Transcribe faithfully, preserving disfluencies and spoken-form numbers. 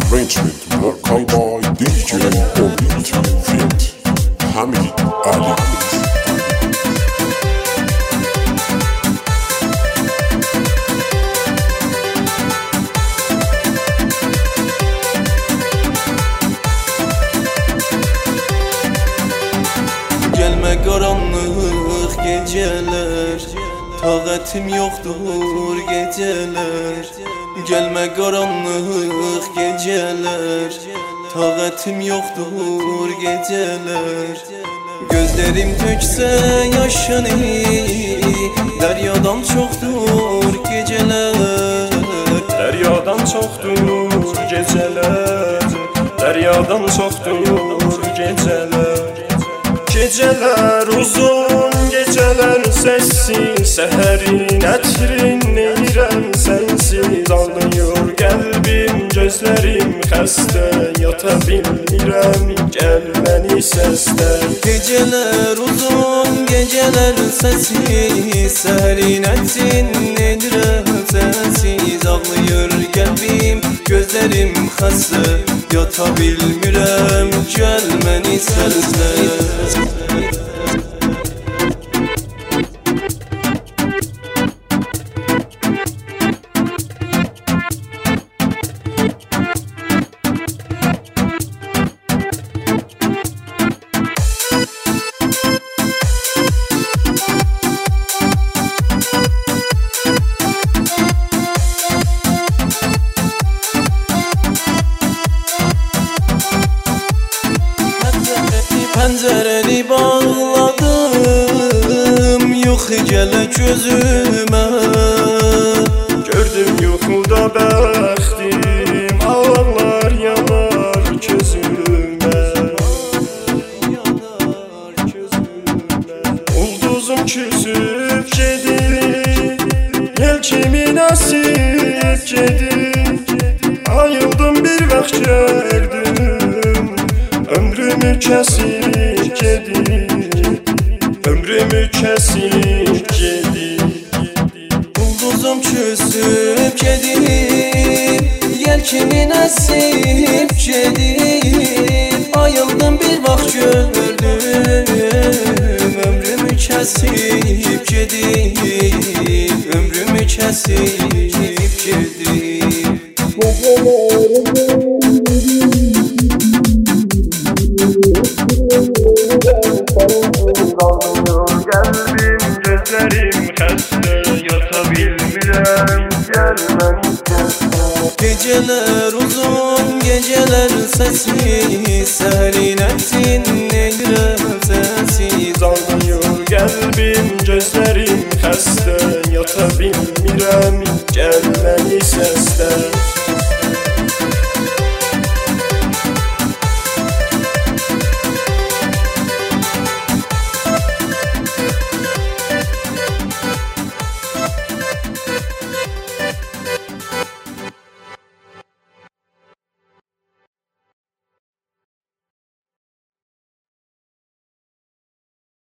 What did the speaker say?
arrangement vocal by D J on beat feat Hamid Ali. Gelme karanlık geceler, taqətim yoxdur geceler. Gelme karanlık geceler, taqətim yoxdur geceler. Gözlerim töksə yaşını, deryadan çoxdur geceler. Deryadan çoxdur geceler, deryadan çoxdur geceler. Geceler uzun, geceler sessiz, seherin ətrin neyrəm sensiz. Ağlıyor qəlbim, gözlərim xəstə, yata bilmirəm, gəl məni səslə. Geceler uzun, geceler sessiz, seherin ətrin neyrəm sensiz. Ağlıyor qəlbim, gözlərim xəstə, yata bilmirəm, gəl məni səslə. Pəncərəni bağladım, yuxu gələ gözümə. Gördüm yuxuda bəxtim, ağlar yanar gözümə. Ulduzum küsüb gedir, yel kimi nəsib gedir. Ayıldım bir vaxt gördüm, ömrümü kəsib gedir, ömrümü kəsib gedir. Ulduzum küsüb gedir, yel kimi nəsib gedir. Ayıldım bir vaxt gördüm, ömrümü kəsib gedir, ömrümü kəsib gedir. Qəlbim, gözlərim xəstə, yata bilmirəm, gəl məni səslə. Geceler uzun, geceler sessiz, seherin ətrin neyrəm sensiz. Ağlıyor qəlbim, gözlərim xəstə, yata bilmirəm, gəl məni səslə.